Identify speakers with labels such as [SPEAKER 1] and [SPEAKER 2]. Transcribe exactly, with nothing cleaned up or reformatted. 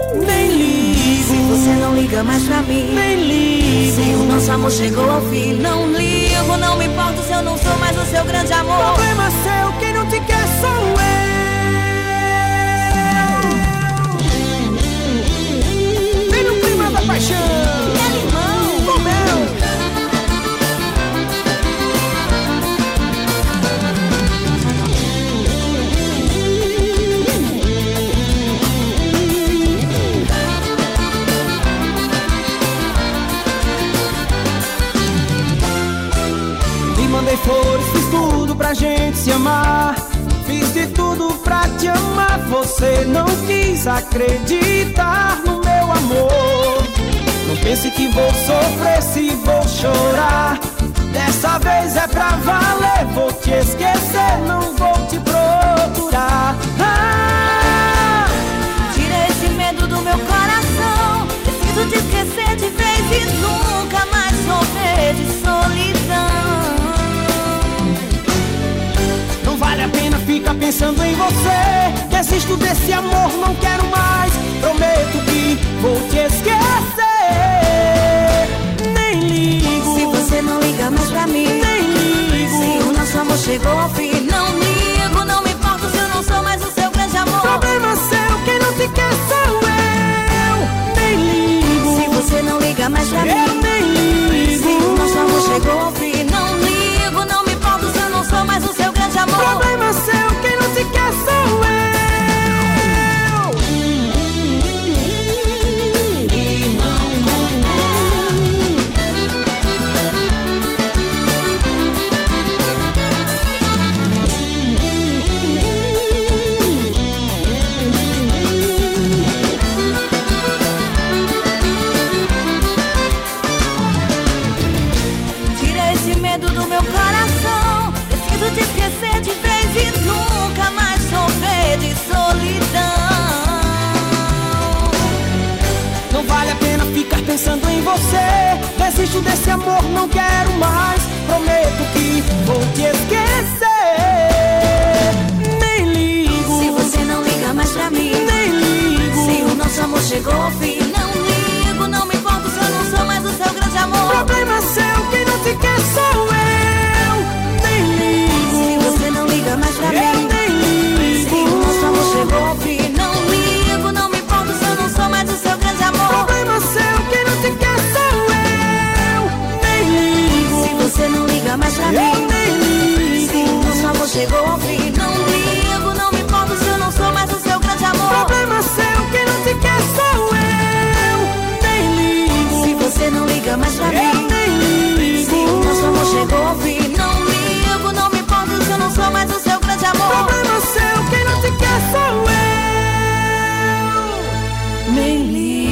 [SPEAKER 1] Nem ligo.
[SPEAKER 2] Se você não liga mais pra mim,
[SPEAKER 1] nem ligo.
[SPEAKER 2] se o nosso amor chegou ao fim, não ligo, não me importo se eu não sou mais o seu grande amor.
[SPEAKER 1] Problema seu, quem não te quer sou eu. Vem no clima da paixão.
[SPEAKER 2] É limão,
[SPEAKER 1] com mel. Mandei flores, fiz tudo pra gente se amar. Fiz de tudo pra te amar. Você não quis acreditar no meu amor. Não pense que vou sofrer se vou chorar. Dessa vez é pra valer. Vou te esquecer, não vou te procurar. Ah!
[SPEAKER 2] Tira esse medo do meu coração. Preciso te esquecer de vez e nunca mais sofrer de solidão.
[SPEAKER 1] Vale a pena ficar pensando em você. Desisto desse amor, não quero mais. Prometo que vou te esquecer. Nem ligo.
[SPEAKER 2] Se você não liga mais pra mim,
[SPEAKER 1] nem ligo.
[SPEAKER 2] Se o nosso amor chegou ao fim, não ligo, não me importo se eu não sou mais o seu grande amor.
[SPEAKER 1] Problema seu, quem não te quer sou eu. Nem ligo.
[SPEAKER 2] Se você não liga mais pra
[SPEAKER 1] eu
[SPEAKER 2] mim,
[SPEAKER 1] nem ligo.
[SPEAKER 2] Se o nosso amor chegou ao fim, não ligo, não me importo se eu não sou mais o seu grande amor.
[SPEAKER 1] Problema seu, quem não te quer sou eu.
[SPEAKER 2] Tira esse medo do meu coração. Preciso te esquecer de vez e nunca mais sofrer de solidão.
[SPEAKER 1] Não vale a pena ficar pensando em você. Desisto desse amor, não quero mais. Prometo que vou te esquecer. Nem ligo.
[SPEAKER 2] Se você não liga mais pra mim,
[SPEAKER 1] nem ligo.
[SPEAKER 2] Se o nosso amor chegou ao fim, não ligo, não me importo se eu não sou mais o seu grande amor.
[SPEAKER 1] Problema seu, quem não te quer sou eu. Nem ligo.
[SPEAKER 2] Se você não liga mais pra
[SPEAKER 1] eu
[SPEAKER 2] mim,
[SPEAKER 1] nem ligo.
[SPEAKER 2] Se o nosso amor chegou ao fim, não ligo, não me importo se eu não sou mais o seu grande amor.
[SPEAKER 1] Problema seu, quem não te quer sou eu. Nem ligo.
[SPEAKER 2] Se você não liga mais pra
[SPEAKER 1] eu
[SPEAKER 2] mim,
[SPEAKER 1] nem ligo.
[SPEAKER 2] Se o nosso amor chegou ao fim, não ligo, não me importo se eu não sou mais o seu grande amor.
[SPEAKER 1] Problema seu, quem não te quer sou eu. Nem ligo.
[SPEAKER 2] Se você não liga mais pra
[SPEAKER 1] eu
[SPEAKER 2] mim,
[SPEAKER 1] nem ligo.
[SPEAKER 2] Se o nosso amor chegou ao fim, não ligo, não me importo se eu não sou mais o seu grande amor.
[SPEAKER 1] Problema seu, quem não te quer sou eu.
[SPEAKER 2] Nem ligo.